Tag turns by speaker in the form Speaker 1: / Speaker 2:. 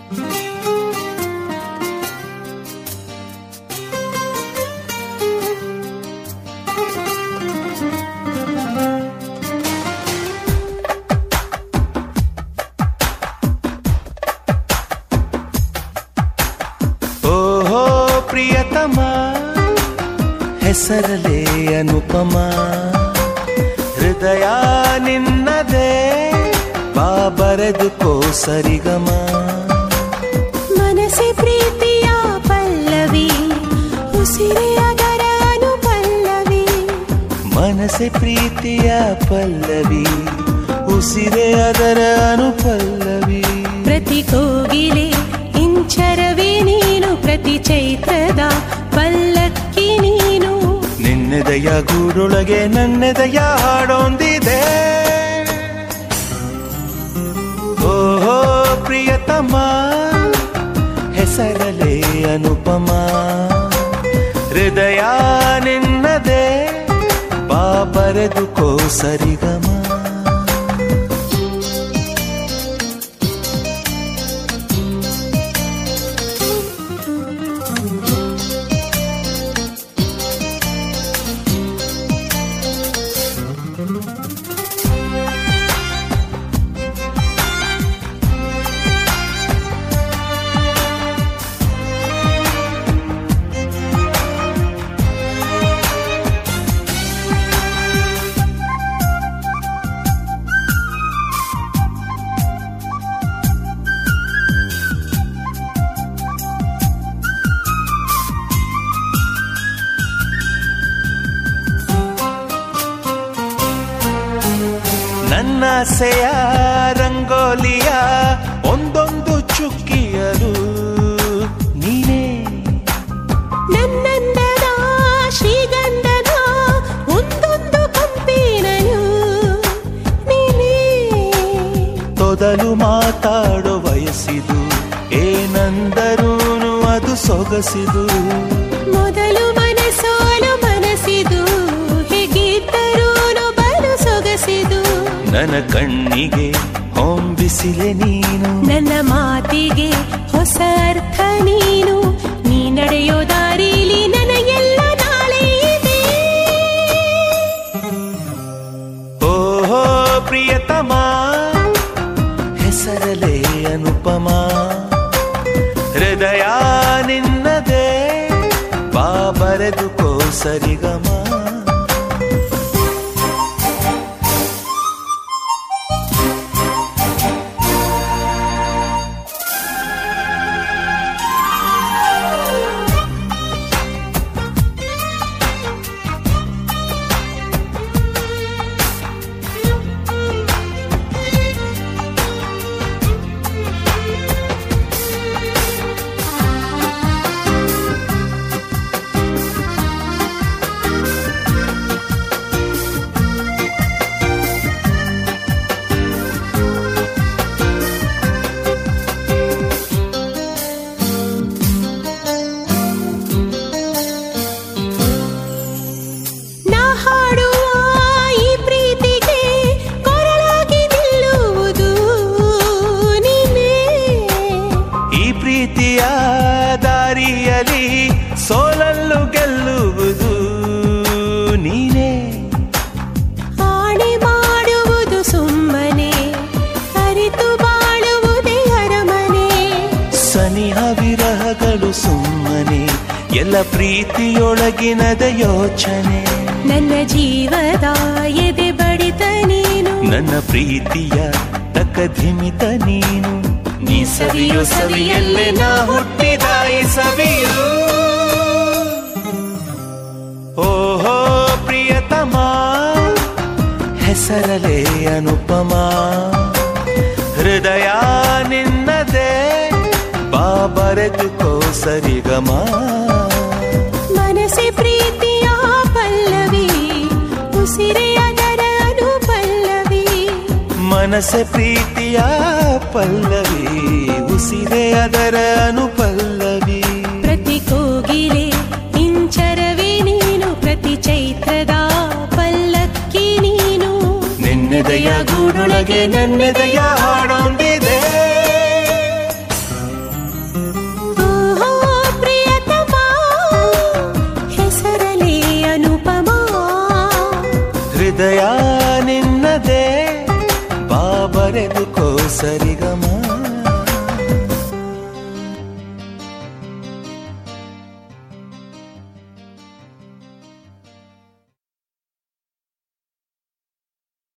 Speaker 1: ಪ್ರಿಯತಮ ಹೆಸರಲೇ ಅನುಪಮ ಹೃದಯ ನಿನ್ನದೇ ಬಾ ಬರೆದುಕೋ ಸರಿಗಮ
Speaker 2: ಮನಸ್ಸೆ ಪ್ರೀತಿಯ ಪಲ್ಲವಿ ಉಸಿರೇ ಅದರ ಅನುಪಲ್ಲವಿ
Speaker 1: ಮನಸ್ಸೆ ಪ್ರೀತಿಯ ಪಲ್ಲವಿ ಉಸಿರೇ ಅದರ ಅನುಪಲ್ಲವಿ
Speaker 2: ಪ್ರತಿ ಕೋಗಿಲೆ ಇಂಚರವೇ ನೀನು ಪ್ರತಿ ಚೈತ್ರದ ಪಲ್ಲಕ್ಕಿ ನೀನು
Speaker 1: ನಿನ್ನೆದೆಯ ಗೂಡೊಳಗೆ ನನ್ನೆದೆಯ ಹಾಡೊಂದಿದೆ ಓಹೋ ಪ್ರಿಯತಮ ಹೆಸರಲೇ ಅನುಪಮ ಹೃದಯ ನಿನ್ನದೇ ಬಾ ಬರೆದುಕೋ ಸರಿಗಮ ನನ್ನಾಸೆಯ ರಂಗೋಲಿಯ ಒಂದೊಂದು ಚುಕ್ಕಿಯರು ನೀನೇ
Speaker 2: ನನ್ನಂದದ ಶ್ರೀಗಂಧದ ಒಂದೊಂದು ಕಂಪಿನನು ನೀನೇ
Speaker 1: ತೊದಲು ಮಾತಾಡೋ ವಯಸ್ಸಿದು ಏನಂದರೂನು ಅದು ಸೊಗಸಿದು
Speaker 2: ಮೊದಲು ಮನಸೋಲು ಮನಸ್ಸಿದು ಹೇಗಿದ್ದರೂನು ಬಲು ಸೊಗಸಿದು
Speaker 1: ನನ್ನ ಕಣ್ಣಿಗೆ ಹೊಂಬಿಸಿಲೆ ನೀನು
Speaker 2: ನನ್ನ ಮಾತಿಗೆ ಹೊಸ ಅರ್ಥ ನೀನು ನೀ ನಡೆಯೋ ದಾರಿಲಿ ನನಗೆಲ್ಲ ನಾಳೆ ಇದೆ
Speaker 1: ಓಹೋ ಪ್ರಿಯತಮ ಹೆಸರಲೇ ಅನುಪಮ ಹೃದಯ ನಿನ್ನದೇ ಬಾ ಬರೆದುಕೋ ಸರಿಗಮ ದಾರಿಯಲಿ ಸೋಲಲ್ಲು ಗೆಲ್ಲುವುದು ನೀನೇ
Speaker 2: ಆಣೆ ಮಾಡುವುದು ಸುಮ್ಮನೆ ಅರಿತು ಬಾಳುವುದೇ ಅರಮನೆ
Speaker 1: ಸನಿಹ ವಿರಹಗಳು ಸುಮ್ಮನೆ ಎಲ್ಲ ಪ್ರೀತಿಯೊಳಗಿನದ ಯೋಚನೆ
Speaker 2: ನನ್ನ ಜೀವದ ಎದೆ ಬಡಿತ ನೀನು
Speaker 1: ನನ್ನ ಪ್ರೀತಿಯ ತಕಧಿಮಿತ ನೀನು ನೀ ಸವಿಯೋ ಸವಿಯಲ್ಲೇ ನಾ ಹುಟ್ಟಿದ ಈ ಸವಿಯು ಓಹೋ ಪ್ರಿಯತಮ ಹೆಸರಲೇ ಅನುಪಮ ಹೃದಯ ನಿನ್ನದೇ ಬಾ ಬರೆದುಕೋ ಸರಿಗಮ
Speaker 2: ಮನಸ್ಸೆ ಪ್ರೀತಿಯ ಪಲ್ಲವಿ ಉಸಿರೇ ಅದರ ಅನುಪಲ್ಲವಿ
Speaker 1: ಮನಸ್ಸೆ ಪ್ರೀತಿಯ ಪಲ್ಲವಿ ಉಸಿರೇ ಅದರ ಅನುಪಲ್ಲವಿ
Speaker 2: ಪ್ರತಿ ಕೋಗಿಲೆ ಇಂಚರವೇ ನೀನು ಪ್ರತಿ ಚೈತ್ರದ ಪಲ್ಲಕ್ಕಿ ನೀನು
Speaker 1: ನಿನ್ನೆದೆಯ ಗೂಡೊಳಗೆ ನನ್ನೆದೆಯ ಹಾಡೊಂದಿದೆ ಹೃದಯ ನಿನ್ನದೇ ಬಾಬರೆದುಕೋ ಸರಿಗಮ